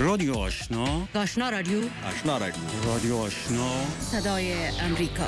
رادیو آشنا، آشنا رادیو، آشنا رادیو، رادیو آشنا، صدای امریکا.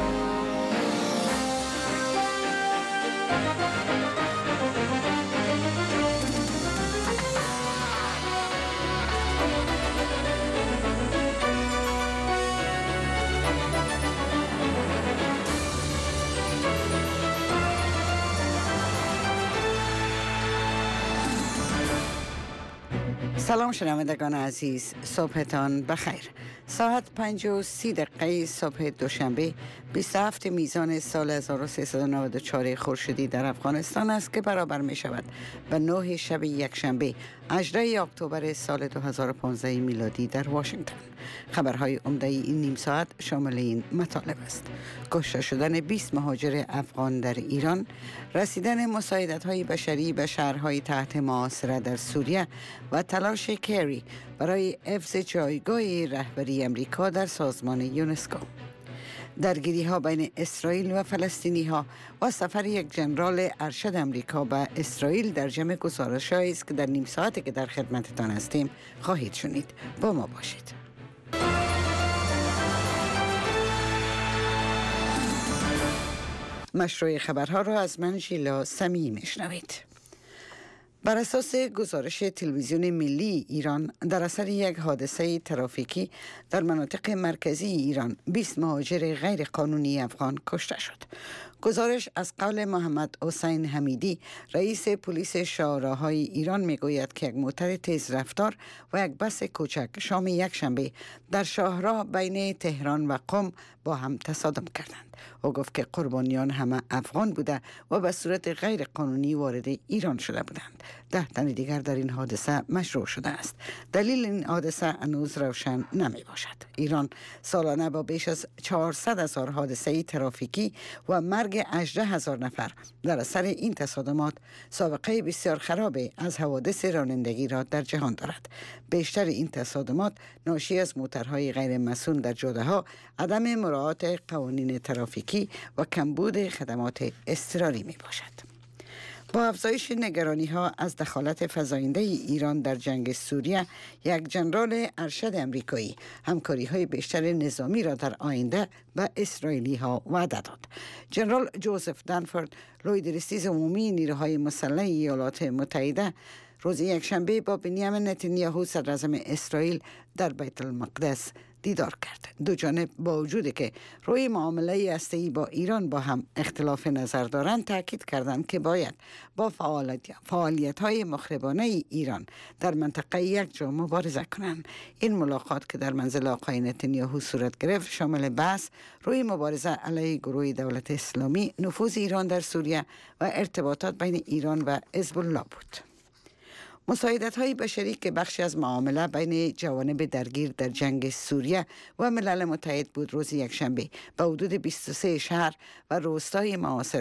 سلام شنوندگان عزیز، صبحتان بخیر. ساعت 5:30 صبح دوشنبه 27 میزان سال 1394 خورشیدی در افغانستان است که برابر می شود به 9 شب یکشنبه 18 اکتبر سال 2015 میلادی در واشنگتن. خبرهای عمده این نیم ساعت شامل این مطالب است: کشته شدن 20 مهاجر افغان در ایران، رسیدن مساعدت‌های بشری به شهرهای تحت محاصره در سوریه و تلاش کری برای حفظ جایگاه رهبری امریکا در سازمان یونسکو. درگیری ها بین اسرائیل و فلسطینی ها و سفر یک ژنرال ارشد امریکا به اسرائیل در جمع گزارش هایی است که در نیم ساعتی که در خدمتتان هستیم خواهید شنید. با ما باشید. مشروع خبرها را از من ژیلا سمی میشنوید. بر اساس گزارش تلویزیون ملی ایران، در اثر یک حادثه ترافیکی در مناطق مرکزی ایران 20 مهاجر غیر قانونی افغان کشته شد. گزارش از قول محمد حسین حمیدی، رئیس پلیس شاهراهای ایران میگوید که یک موتر تیز رفتار و یک بس کوچک شام یکشنبه در شاهراه بین تهران و قم با هم تصادم کردند. او گفت که قربانیان همه افغان بوده و به صورت غیر قانونی وارد ایران شده بودند. 10 تن دیگر در این حادثه مشروع شده است. دلیل این حادثه هنوز روشن نمی باشد. ایران سالانه با بیش از 400,000 حادثه ترافیکی و مرگ 18,000 نفر در اثر این تصادمات سابقه بسیار خرابی از حوادث رانندگی را در جهان دارد. بیشتر این تصادمات ناشی از موترهای غیر مسئول در جاده‌ها، عدم مراعات قوانین ترافیکی و کمبود خدمات اضطراری می باشد. با افزایش نگرانی ها از دخالت فزاینده ایران در جنگ سوریه، یک ژنرال ارشد امریکایی همکاری های بیشتر نظامی را در آینده به اسرائیلی ها وعده داد. ژنرال جوزف دنفورد، لویدرسیز عمومی نیروهای مسلح ایالات متحده، روز یکشنبه با بنیامین نتانیاهو صدر اعظم اسرائیل در بیت المقدس دیدار کرد. دو جانب با وجودی که روی معامله هسته‌ای با ایران با هم اختلاف نظر دارند، تاکید کردند که باید با فعالیت‌های مخربانه ایران در منطقه یک جا مبارزه کنند. این ملاقات که در منزل آقای نتانیاهو صورت گرفت شامل بحث روی مبارزه علیه گروه دولت اسلامی، نفوذ ایران در سوریه و ارتباطات بین ایران و حزب الله بود. مساعدت‌های بشری که بخشی از معامله بین جوانب درگیر در جنگ سوریه و ملل متحد بود، روز یکشنبه به حدود 23 شهر و روستای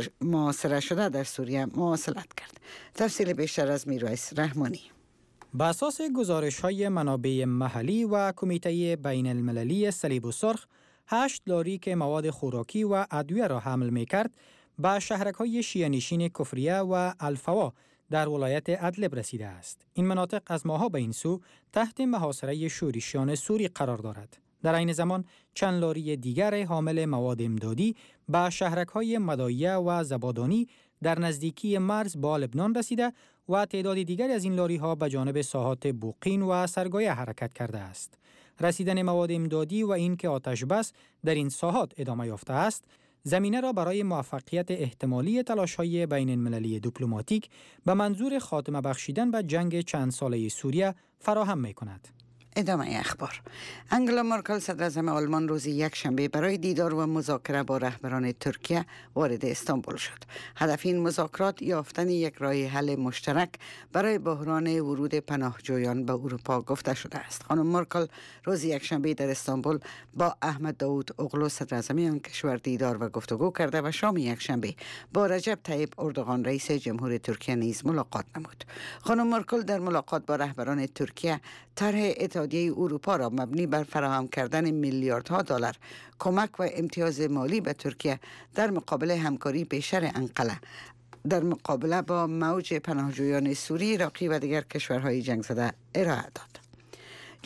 محاصره شده در سوریه مواصلت کرد. تفصیل بیشتر از میرویس رحمانی. بر اساس گزارش‌های منابع محلی و کمیته بین المللی صلیب السرخ، 8 لاری که مواد خوراکی و ادویه را حمل می‌کرد به شهرک‌های شیعه‌نشین کفریه و الفوا در ولایت ادلب رسیده است. این مناطق از ماه‌ها به این سو تحت محاصره شورشیان سوری قرار دارد. در این زمان چند لاری دیگر حامل مواد امدادی به شهرک‌های مدایه و زبادانی در نزدیکی مرز با لبنان رسیده و تعداد دیگری از این لاری‌ها به جانب ساحات بوقین و سرگایه حرکت کرده است. رسیدن مواد امدادی و اینکه آتش بس در این ساحات ادامه یافته است، زمینه را برای موفقیت احتمالی تلاش‌های بین المللی دیپلماتیک به منظور خاتمه بخشیدن به جنگ چند ساله سوریه فراهم می‌کند. ادامه اخبار. انگلا مارکل صدر اعظم آلمان روز یکشنبه برای دیدار و مذاکره با رهبران ترکیه وارد استانبول شد. هدف این مذاکرات یافتن یک راه حل مشترک برای بحران ورود پناهجویان به اروپا گفته شده است. خانم مارکل روز یکشنبه در استانبول با احمد داوود اوغلو صدر اعظم آن کشور دیدار و گفتگو کرده و شام یکشنبه با رجب طیب اردوغان رئیس جمهور ترکیه نیز ملاقات نمود. خانم مارکل در ملاقات با رهبران ترکیه طرح اتحادیه اروپا را مبنی بر فراهم کردن میلیاردها دلار کمک و امتیاز مالی به ترکیه در مقابل همکاری بیشتر انقره در مقابله با موج پناهجویان سوری، عراقی و دیگر کشورهای جنگ زده ارائه داد.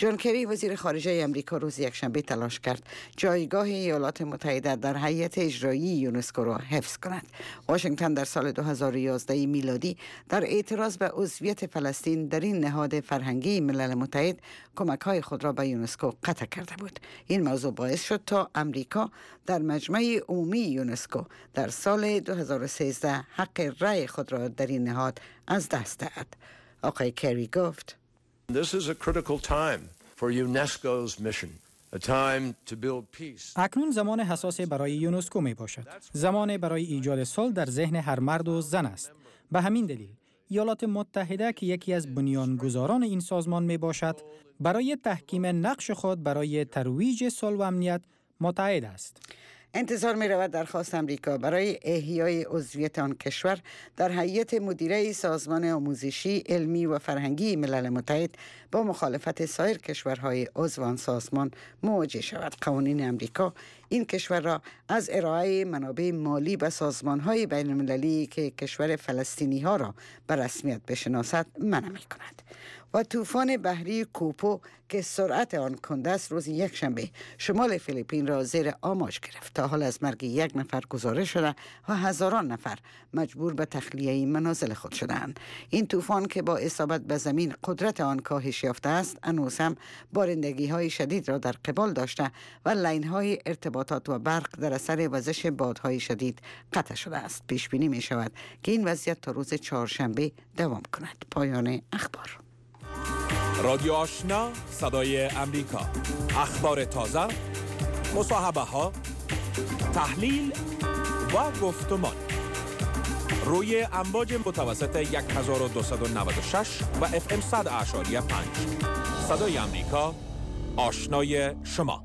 جان کری وزیر خارجه آمریکا روز یکشنبه تلاش کرد جایگاه ایالات متحده در هیئت اجرایی یونسکو را حفظ کند. واشنگتن در سال 2011 میلادی در اعتراض به عضویت فلسطین در این نهاد فرهنگی ملل متحد کمک‌های خود را به یونسکو قطع کرده بود. این موضوع باعث شد تا آمریکا در مجمع عمومی یونسکو در سال 2013 حق رأی خود را در این نهاد از دست دهد. آقای کری گفت: This is a critical time for UNESCO's mission. A time to build peace. اکنون زمان حساس برای یونسکو می باشد. زمان برای ایجاد صلح در ذهن هر مرد و زن است. به همین دلیل ایالات متحده که یکی از بنیانگذاران این سازمان می باشد، برای تحکیم نقش خود برای ترویج صلح و امنیت متحد است. انتظار می رود درخواست امریکا برای احیای عضویت آن کشور در هیئت مدیره سازمان آموزشی، علمی و فرهنگی ملل متحد با مخالفت سایر کشورهای عضو آن سازمان مواجه شود. قوانین امریکا این کشور را از ارائه منابع مالی به سازمانهای بین المللی که کشور فلسطینی ها را به رسمیت بشناسد منع می کند. و طوفان بحری کوپو که سرعت آن کنده است روز یکشنبه شمال فیلیپین را زیر آماج گرفت. تا حال از مرگ 1 نفر گزارش شده و هزاران نفر مجبور به تخلیه منازل خود شدند. این طوفان که با اصابت به زمین قدرت آن کاهش یافته است، هنوز هم بارندگی های شدید را در قبال داشته و لاین های ارتباطات و برق در اثر وزش بادهای شدید قطع شده است. پیش بینی می شود که این وضعیت تا روز چهارشنبه دوام کند. پایان اخبار. رادیو آشنا صدای امریکا، اخبار تازه، مصاحبه ها، تحلیل و گفتمان روی امواج متوسط 1296 و FM 100.5. صدای امریکا، آشنای شما.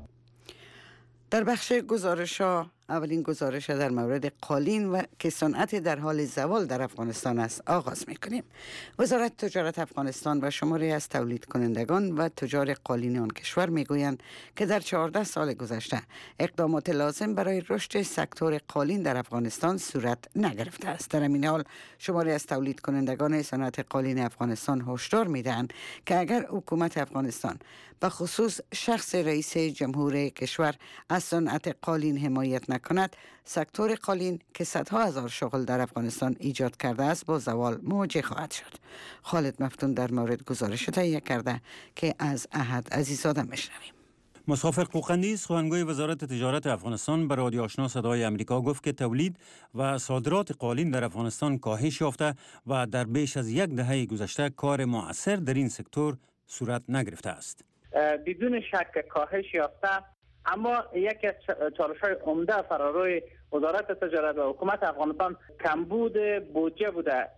در بخش گزارش‌ها اولین گزارش در مورد قالین و که صنعت در حال زوال در افغانستان است آغاز می‌کنیم. وزارت تجارت افغانستان و شماری از تولید کنندگان و تجار قالین آن کشور میگویند که در 14 سال گذشته اقدامات لازم برای رشد سکتور قالین در افغانستان صورت نگرفته است. در این حال شماری از تولید کنندگان صنعت قالین افغانستان هشدار میدهند که اگر حکومت افغانستان به خصوص شخص رئیس جمهور کشور از صنعت قالین حمایت نکند، سکتور قالین که صدها هزار شغل در افغانستان ایجاد کرده است با زوال مواجه خواهد شد. خالد مفتون در مورد گزارش تهیه کرده که از احد عزیزاده میشنویم. مصافر قوقندی سخنگوی وزارت تجارت افغانستان به رادیو آشنا صدای امریکا گفت که تولید و صادرات قالین در افغانستان کاهش یافته و در بیش از 1 دهه گذشته کار مؤثر در این سکتور صورت نگرفته است. بدون شک کاهش یافته، اما یکی از چالش‌های عمده فراروی وزارت تجارت و حکومت افغانستان کمبود بودجه بوده.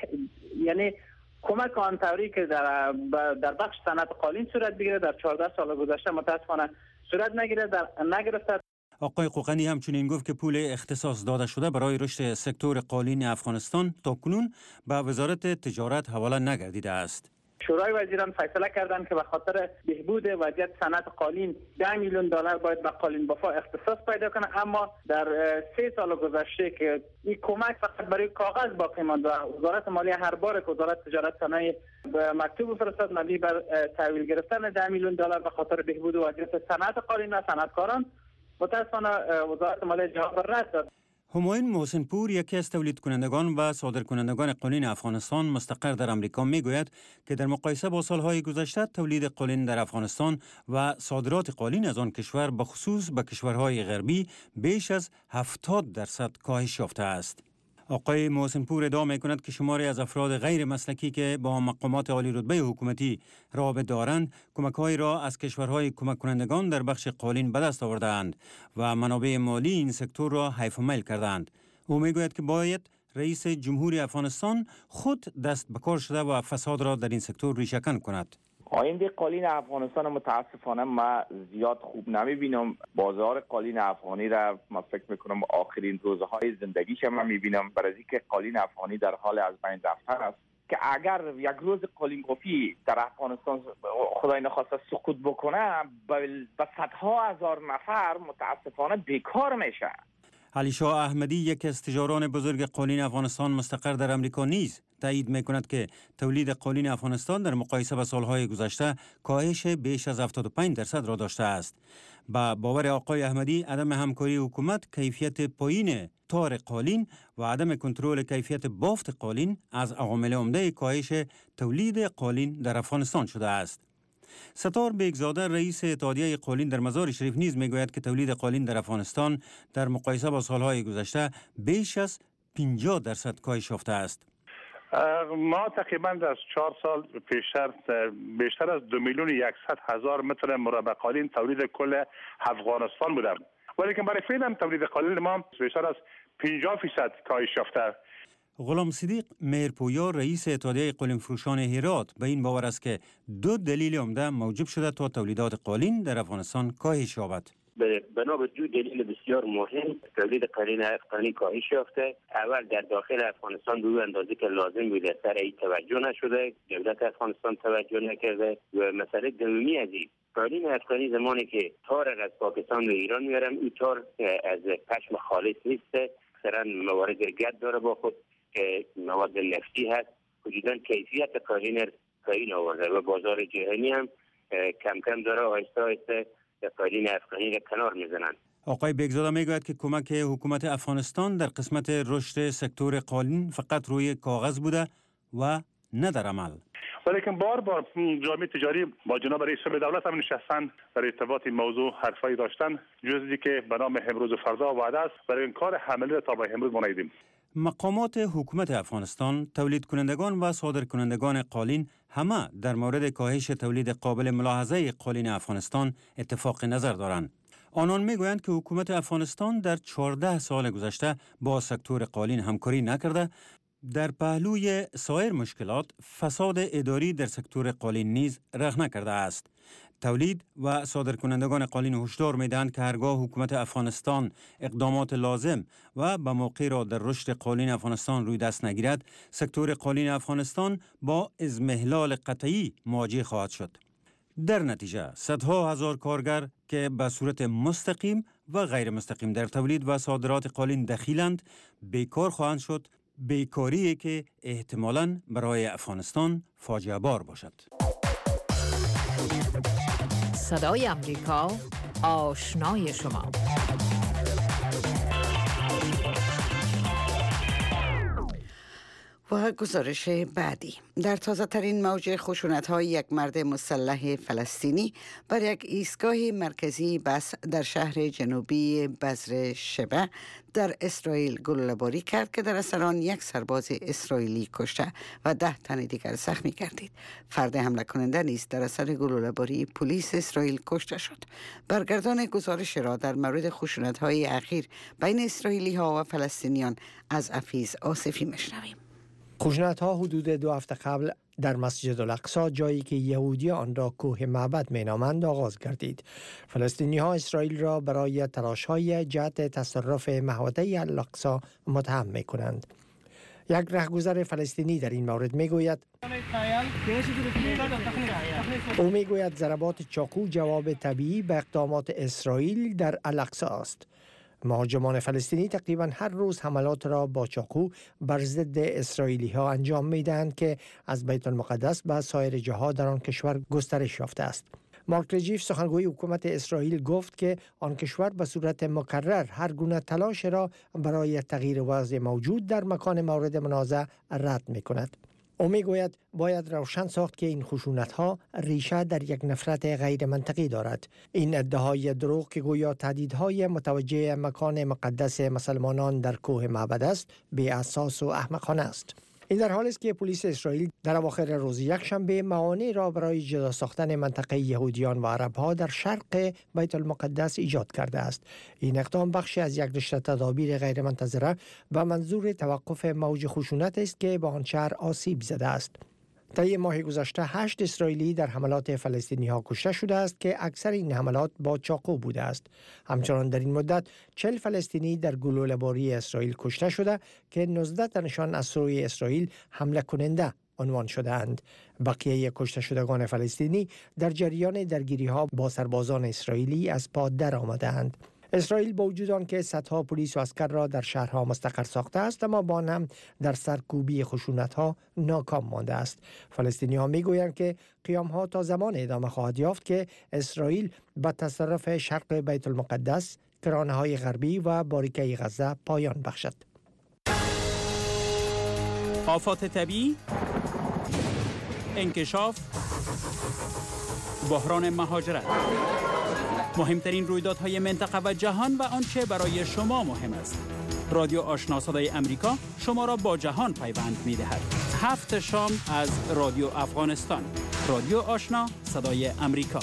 یعنی کمک آن طوری که در بخش صنعت قالین صورت بگیره در 14 سال گذشته متاسفانه صورت نگرفته. آقای قوقندی همچنین گفت که پول اختصاص داده شده برای رشد سکتور قالین افغانستان تاکنون به وزارت تجارت حواله نگردیده است. شورای وزیران فیصله کردند که به خاطر بهبود وضعیت صنعت قالین 10 میلیون دلار باید به قالین بافا اختصاص پیدا کنه، اما در 3 سال گذشته که این کمک فقط برای کاغذ باقی ماند و وزارت مالیه هر بار که وزارت تجارت صنایع مکتوب فرستاد مبنی بر تحویل گرفتن 10 میلیون دلار به خاطر بهبود وضعیت صنعت قالین و صنعتکاران، متاسفانه وزارت مالیه جواب رد داد. همایون محسن پور یکی از تولید کنندگان و صادر کنندگان قالین افغانستان مستقر در امریکا میگوید که در مقایسه با سالهای گذشته تولید قالین در افغانستان و صادرات قالین از آن کشور به خصوص به کشورهای غربی بیش از 70% کاهش یافته است. آقای محسن پور ادعا می‌کند که شماری از افراد غیر مسلکی که با مقامات عالی رتبه حکومتی رابطه دارند کمک‌های را از کشورهای کمک کنندگان در بخش قالین به دست آورده‌اند و منابع مالی این سکتور را حیف و میل کردند. او می‌گوید که باید رئیس جمهوری افغانستان خود دست به کار شده و فساد را در این سکتور ریشه‌کن کند. آینده قالین افغانستان متاسفانه ما زیاد خوب نمیبینم. بازار قالین افغانی را ما فکر میکنم آخرین روزهای زندگیش ما میبینم، برای اینکه قالین افغانی در حال از بین رفتن است که اگر یک روز قالین بافی در افغانستان خدای نخواسته سقوط بکنه به صدها هزار نفر متاسفانه بیکار میشه. علی شاه احمدی، یکی از تجاران بزرگ قالین افغانستان مستقر در امریکا نیز تایید می‌کند که تولید قالین افغانستان در مقایسه با سالهای گذشته کاهش بیش از 75% را داشته است. با باور آقای احمدی، عدم همکاری حکومت، کیفیت پایین تار قالین و عدم کنترل کیفیت بافت قالین از عوامل عمده کاهش تولید قالین در افغانستان شده است. ستار بیگزاده، رئیس اتحادیه قالین در مزار شریف نیز میگوید که تولید قالین در افغانستان در مقایسه با سالهای گذشته بیش از 50% کاهش یافته است. ما تقریبا در 4 سال بیشتر از 2,100,000 متر مربع قالین تولید کل افغانستان بوده، ولی که برای فعلا تولید قالین ما بیشتر از 50% کاهش یافته. غلام صدیق مهرپویا، رئیس اتحادیه قالین فروشان هرات، به این باور است که 2 دلیل عمده موجب شده تا تولیدات قالین در افغانستان کاهش یابد. بنا به 2 دلیل بسیار مهم تولید قالین افغانی کاهش یافته. اول در داخل افغانستان به اندازه که لازم بوده سر این توجه نشده، دولت افغانستان توجه نکرده. و مسئله دومی از این قالین افغانی زمانی که تار از پاکستان و ایران میارن، این تار از پشم خالص نیست، اکثرا موارد گرد داره با خود که مواد نفتی هست. حدودا کیفیت قالین پایین آورده و بازار جهانی هم کم کم داره آهسته آهسته قالین افغانی را کنار میزنند. آقای بیگزاده میگوید که کمک حکومت افغانستان در قسمت رشد سکتور قالین فقط روی کاغذ بوده و نه در عمل. ولیکن بار جامعه تجاری با جناب رئیس دولت هم نشستن در ارتباط این موضوع حرفایی داشتن، جزئی که به نام امروز و فردا وعده است، برای این کار عملی را تا به امروز ما ندیدیم. مقامات حکومت افغانستان، تولید کنندگان و صادر کنندگان قالین همه در مورد کاهش تولید قابل ملاحظه قالین افغانستان اتفاق نظر دارند. آنان میگویند که حکومت افغانستان در 14 سال گذشته با سکتور قالین همکاری نکرده. در پهلوی سایر مشکلات، فساد اداری در سکتور قالین نیز رخنه کرده است. تولید و صادرکنندگان قالین هشدار می‌دهند که هرگاه حکومت افغانستان اقدامات لازم و به موقع را در رشد قالین افغانستان روی دست نگیرد، سکتور قالین افغانستان با اضمحلال قطعی مواجه خواهد شد. در نتیجه صدها هزار کارگر که به صورت مستقیم و غیر مستقیم در تولید و صادرات قالین دخیلند بیکار خواهند شد، بیکاری که احتمالاً برای افغانستان فاجعه بار باشد. صدای امریکا، آشنای شما. و گزارش بعدی، در تازه ترین موج خشونت های یک مرد مسلح فلسطینی بر یک ایستگاه مرکزی بس در شهر جنوبی بذر شبه در اسرائیل گلوله‌باری کرد که در اثر آن 1 سرباز اسرائیلی کشته و 10 تن دیگر زخمی گردید. فرد حمله کننده نیز در اثر گلوله‌باری پلیس اسرائیل کشته شد. برگردان گزارش را در مورد خشونت های اخیر بین اسرائیلی ها و فلسطینیان از حفیظ آصفی میشنویم. خشونت‌ها حدود 2 هفته قبل در مسجد الاقصی، جایی که یهودی آن را کوه معبد مینامند، آغاز گردید. فلسطینی‌ها اسرائیل را برای تلاش‌های جهت تصرف محوطه الاقصی متهم می‌کنند. یک رهگذر فلسطینی در این مورد میگوید ضربات چاقو جواب طبیعی به اقدامات اسرائیل در الاقصی است. مهاجمان فلسطینی تقریبا هر روز حملات را با چاقو بر ضد اسرائیلی ها انجام میدهند که از بیت المقدس به سایر جاها در آن کشور گسترش یافته است. مارک رجیف، سخنگوی حکومت اسرائیل، گفت که آن کشور به صورت مکرر هر گونه تلاش را برای تغییر وضع موجود در مکان مورد منازع رد می‌کند. او میگوید باید روشن ساخت که این خشونت‌ها ریشه در یک نفرت غیر منطقی دارد. این ادعای دروغ که گویا تهدیدهای متوجه مکان مقدس مسلمانان در کوه معبد است، بی اساس و احمقانه است. این در حالی است که پلیس اسرائیل در اواخر روز یکشنبه موانع را برای جدا ساختن منطقه یهودیان و عرب‌ها در شرق بیت المقدس ایجاد کرده است. این اقدام بخشی از یک رشته تدابیر غیر منتظره به منظور توقف موج خشونت است که به آن شهر آسیب زده است. طی ماه گذشته 8 اسرائیلی در حملات فلسطینی‌ها کشته شده است که اکثر این حملات با چاقو بوده است. همچنان در این مدت 40 فلسطینی در گلوله‌باری اسرائیل کشته شده که 19 تنشان از سوی اسرائیل حمله کننده عنوان شده‌اند. بقیه کشته شدگان فلسطینی در جریان درگیری‌ها با سربازان اسرائیلی از پا در آمده‌اند. اسرائیل با وجود آنکه صدها پلیس و عسکر را در شهرها مستقر ساخته است، اما با آن هم در سرکوبی خشونت‌ها ناکام مانده است. فلسطینی‌ها می‌گویند که قیام‌ها تا زمان ادامه خواهد یافت که اسرائیل به تصرف شرق بیت المقدس، کرانه‌های غربی و باریکه غزه پایان بخشد. آفات طبیعی، انکشاف، بحران مهاجرت، مهمترین رویدادهای منطقه و جهان و آنچه برای شما مهم است. رادیو آشنا صدای امریکا شما را با جهان پیوند می‌دهد. 7 شام از رادیو افغانستان. رادیو آشنا صدای امریکا.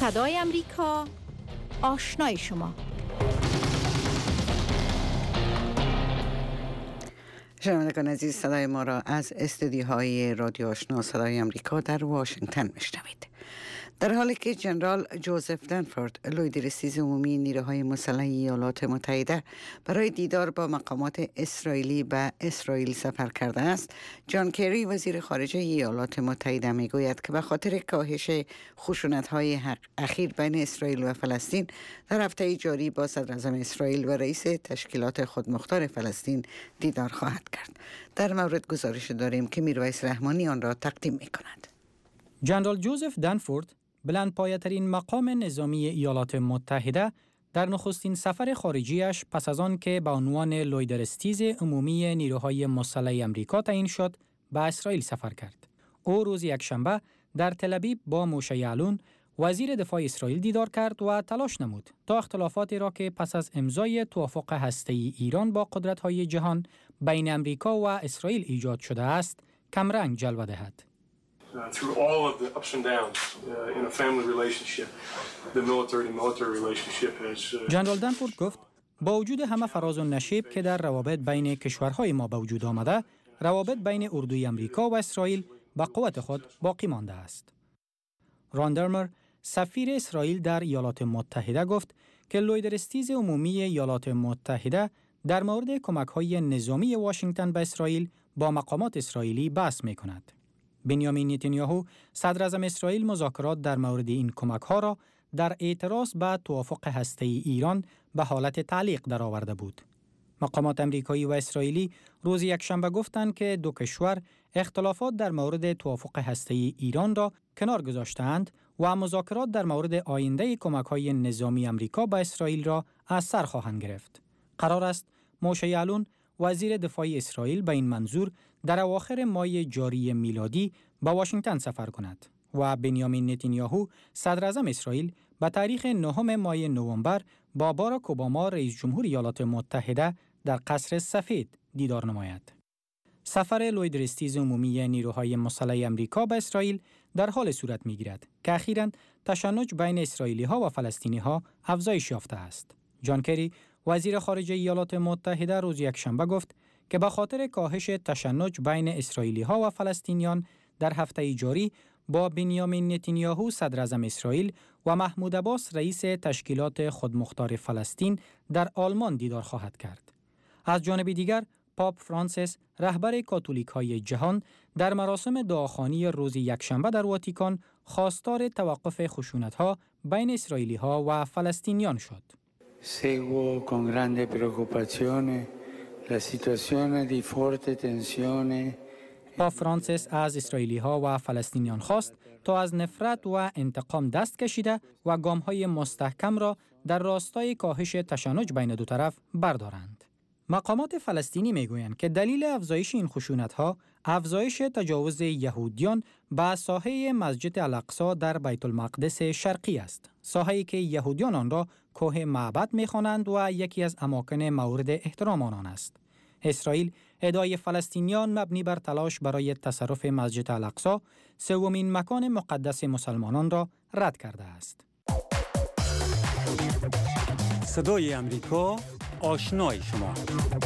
صدای امریکا، آشنای شما. شنوندگان عزیز، صدای ما را از استودیوهای رادیو آشنا صدای امریکا در واشنگتن میشنوید. در حالی که جنرال جوزف دنفورد، لویدرستیز عمومی نیروهای مسلح ایالات متحده، برای دیدار با مقامات اسرائیلی به اسرائیل سفر کرده است، جان کری وزیر خارجه ایالات متحده میگوید که به خاطر کاهش خشونت‌های اخیر بین اسرائیل و فلسطین، در هفته جاری با صدراعظم اسرائیل و رئیس تشکیلات خودمختار فلسطین دیدار خواهد کرد. در مورد گزارش داریم که میرویس رحمانی آن را تقدیم می‌کند. جنرال جوزف دنفورد، بلندپایه‌ترین مقام نظامی ایالات متحده، در نخستین سفر خارجیش پس از آن که به عنوان لویدرستیز عمومی نیروهای مسلح آمریکا تعیین شد، به اسرائیل سفر کرد. او روز یکشنبه در تل‌آویو با موشه یعلون، وزیر دفاع اسرائیل دیدار کرد و تلاش نمود تا اختلافاتی را که پس از امضای توافق هسته‌ای ایران با قدرت‌های جهان بین آمریکا و اسرائیل ایجاد شده است، کمرنگ جلوه دهد. Through all of the ups and downs in a family relationship, the military relationship has. جنرال دنفورد گفت با وجود همه فراز و نشیب که در روابط بین کشورهای ما به وجود آمده، روابط بین اردوی آمریکا و اسرائیل به قوت خود باقی مانده است. ران درمر، سفیر اسرائیل در ایالات متحده، گفت که لویدرستیز عمومی ایالات متحده در مورد کمک‌های نظامی واشنگتن به اسرائیل با مقامات اسرائیلی بحث می‌کند. بنیامین نتانیاهو، صدراعظم اسرائیل، مذاکرات در مورد این کمک‌ها را در اعتراض به توافق هسته‌ای ایران به حالت تعلیق درآورده بود. مقامات آمریکایی و اسرائیلی روز یکشنبه گفتند که دو کشور اختلافات در مورد توافق هسته‌ای ایران را کنار گذاشتند و مذاکرات در مورد آینده کمک‌های نظامی آمریکا به اسرائیل را از سر خواهند گرفت. قرار است موشه یعلون، وزیر دفاع اسرائیل، به این منظور در اواخر ماه جاری میلادی به واشنگتن سفر کند و بنیامین نتانیاهو، صدراعظم اسرائیل، به تاریخ 9 ماه نوامبر با باراک اوباما، رئیس جمهور ایالات متحده، در قصر سفید دیدار نماید. سفر لویدرستیز عمومی نیروهای مسلح آمریکا به اسرائیل در حال صورت می‌گیرد که اخیراً تشنج بین اسرائیلی‌ها و فلسطینی‌ها افزایش یافته است. جان کری، وزیر خارجه ایالات متحده، روز یکشنبه گفت که به خاطر کاهش تشنج بین اسرائیلی‌ها و فلسطینیان در هفته جاری با بنیامین نتانیاهو، صدراعظم اسرائیل، و محمود عباس، رئیس تشکیلات خودمختار فلسطین، در آلمان دیدار خواهد کرد. از جانب دیگر، پاپ فرانسیس، رهبر کاتولیک‌های جهان، در مراسم دعاخوانی روز یکشنبه در واتیکان خواستار توقف خشونت‌ها بین اسرائیلی‌ها و فلسطینیان شد. Seguo con grande preoccupazione la situazione di forte tensione. پاپ فرانسیس از اسرائیلی‌ها و فلسطینیان خواست تا از نفرت و انتقام دست کشیده و گام‌های مستحکم را در راستای کاهش تشنج بین دو طرف بردارند. مقامات فلسطینی میگویند که دلیل افزایش این خشونت‌ها افزایش تجاوز یهودیان به ساحه مسجد الاقصی در بیت المقدس شرقی است. ساحه‌ای که یهودیان آن را کوه معبد می‌خوانند و یکی از اماکن مورد احترام آنان است. اسرائیل ادعای فلسطینیان مبنی بر تلاش برای تصرف مسجد الاقصی، سومین مکان مقدس مسلمانان، را رد کرده است. صدای امریکا، آشنای شما.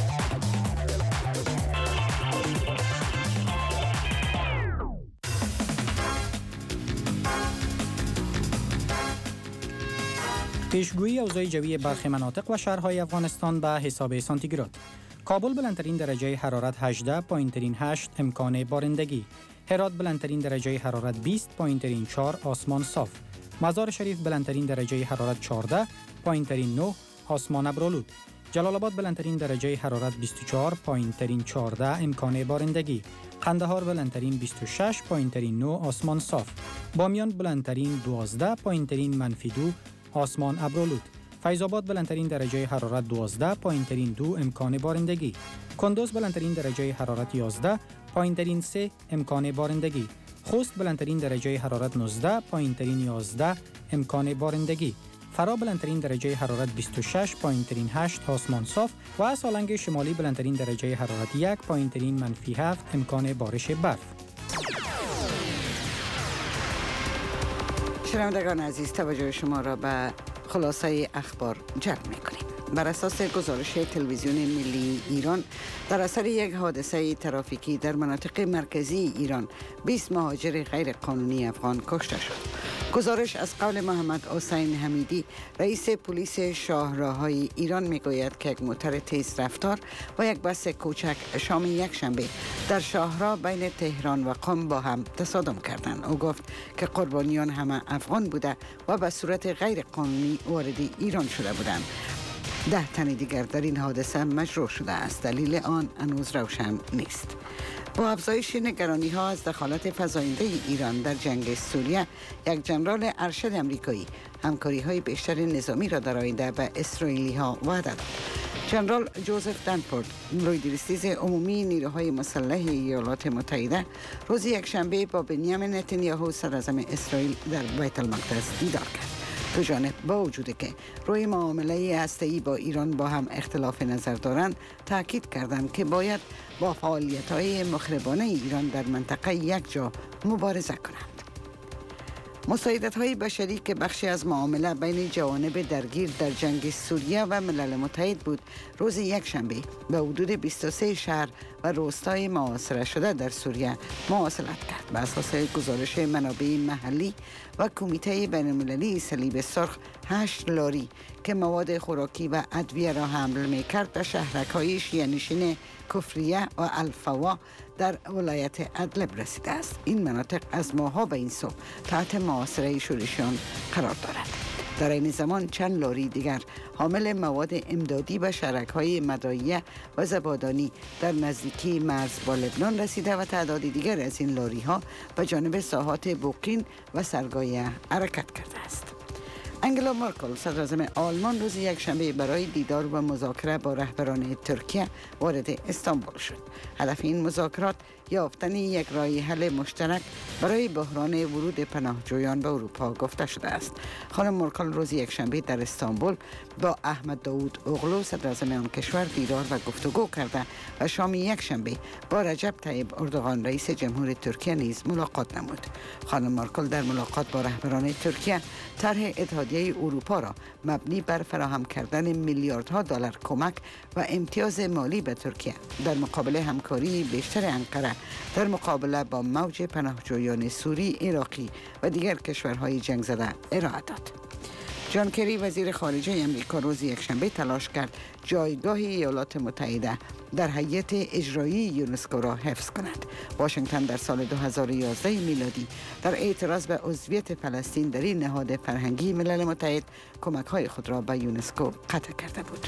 پیشگویی اوضاع جوی برخی مناطق و شهرهای افغانستان به حساب سانتیگراد. کابل بلندترین درجه حرارت 18، پایین‌ترین 8، امکان بارندگی. هرات بلندترین درجه حرارت 20، پایین‌ترین 4، آسمان صاف. مزار شریف بلندترین درجه حرارت 14، پایین‌ترین 9، آسمان ابرآلود. جلال آباد بلندترین درجه حرارت 24، پایین‌ترین 14، امکان بارندگی. قندهار بلندترین 26، پایین‌ترین 9، آسمان صاف. بامیان بلندترین 12، پایین‌ترین -2، آسمان ابرآلود. فیض آباد بلندترین درجه حرارت 12، پایین‌ترین 2، امکان بارندگی. کندوز بلندترین درجه حرارت 11، پایین‌ترین 3، امکان بارندگی. خوست بلندترین درجه حرارت 19، پایین‌ترین 11، امکان بارندگی. فرا بلندترین درجه حرارت 26، پایین‌ترین 8، آسمان صاف. و سالنگ شمالی بلندترین درجه حرارت 1، پایین‌ترین -7، امکان بارش برف. شنوندگان عزیز، توجه شما را به خلاصه اخبار جلب می‌کنیم. بر اساس گزارش تلویزیون ملی ایران، در اثر یک حادثه ترافیکی در مناطق مرکزی ایران 20 مهاجر غیر قانونی افغان کشته شد. گزارش از قول محمد حسین حمیدی، رئیس پلیس شاهراهای ایران میگوید که یک موتر تیز رفتار و یک بس کوچک شام یک شنبه در شاهراه بین تهران و قم با هم تصادم کردند. او گفت که قربانیان همه افغان بوده و به صورت غیر قانونی وارد ایران شده بودند. 10 تن دیگر در این حادثه مجروح شده است. دلیل آن هنوز روشن نیست. با افزایش نگرانی ها از دخالت فزاینده ایران در جنگ سوریه، یک ژنرال ارشد امریکایی همکاری های بیشتر نظامی را در آینده به اسرائیلی ها وعده داد. ژنرال جوزف دنفورد، لویدرسیز عمومی نیروهای مسلح ایالات متحده، روز یکشنبه با بنیامین نتانیاهو صدراعظم اسرائیل در بیت المقدس دیدار کرد. دو جانب با وجودی که روی معامله هسته‌ای با ایران با هم اختلاف نظر دارند، تاکید کردند که باید با فعالیت‌های مخربانه ایران در منطقه یک جا مبارزه کنند. مساعدت‌های بشری که بخشی از معامله بین جوانب درگیر در جنگ سوریه و ملل متحد بود، روز یکشنبه به حدود 23 شهر و روستای محاصره شده در سوریه مواصلت کرد. به اساس گزارش منابع محلی و کمیته بین‌المللی صلیب سرخ، 8 لاری که مواد خوراکی و ادویه را حمل می‌کرد به شهرک‌های شیعه‌نشین کفریه و الفوا در ولایت ادلب رسیده است. این مناطق از ماه‌ها به این سو تحت محاصره شورشیان قرار دارد. در این زمان چند لاری دیگر حامل مواد امدادی به شرک‌های مداعیه و زبادانی در نزدیکی مرز با لبنان رسیده و تعداد دیگر از این لاری‌ها به جانب ساحات بوقین و سرگایه حرکت کرده است. انگلا مارکل، صدراعظم آلمان، روز یکشنبه برای دیدار و مذاکره با رهبران ترکیه وارد استانبول شد. هدف این مذاکرات یافتن یک راه حل مشترک برای بحران ورود پناهجویان به اروپا گفته شده است. خانم مارکل روز یکشنبه در استانبول با احمد داوود اوغلو، صدراعظم آن کشور، دیدار و گفتگو کرده و شام یکشنبه با رجب طیب اردوغان، رئیس جمهور ترکیه، نیز ملاقات نمود. خانم مارکل در ملاقات با رهبران ترکیه طرح اتحادیه اروپا را مبنی بر فراهم کردن میلیاردها دلار کمک و امتیاز مالی به ترکیه در مقابل همکاری بیشتر انقره در مقابله با موج پناهجویان سوری، عراقی و دیگر کشورهای جنگ زده ارائه داد. جان کری، وزیر خارجه امریکا، روز یکشنبه تلاش کرد جایگاه ایالات متحده در هیئت اجرایی یونسکو را حفظ کند. واشنگتن در سال 2011 میلادی در اعتراض به عضویت فلسطین در این نهاد فرهنگی ملل متحد کمک‌های خود را به یونسکو قطع کرده بود.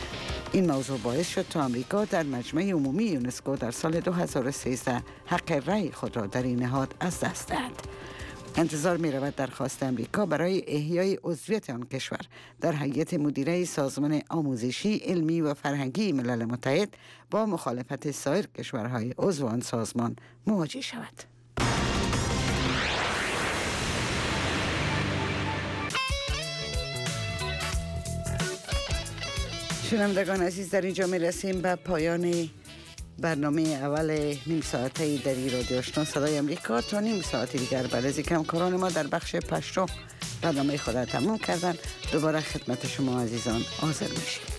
این موضوع باعث شد تا آمریکا در مجمع عمومی یونسکو در سال 2013 حق رأی خود را در این نهاد از دست دهد. انتظار می رود درخواست امریکا برای احیای عضویت آن کشور در هیئت مدیره سازمان آموزشی، علمی و فرهنگی ملل متحد با مخالفت سایر کشورهای عضو آن سازمان مواجه شود. شنوندگان عزیز، در اینجا می رسیم به پایان برنامه اول نیم ساعته در رادیو آشنا صدای امریکا. تا نیم ساعت دیگر بعد از اینکه همکاران ما در بخش پشتو برنامه خود را تمام کردن، دوباره خدمت شما عزیزان حاضر میشیم.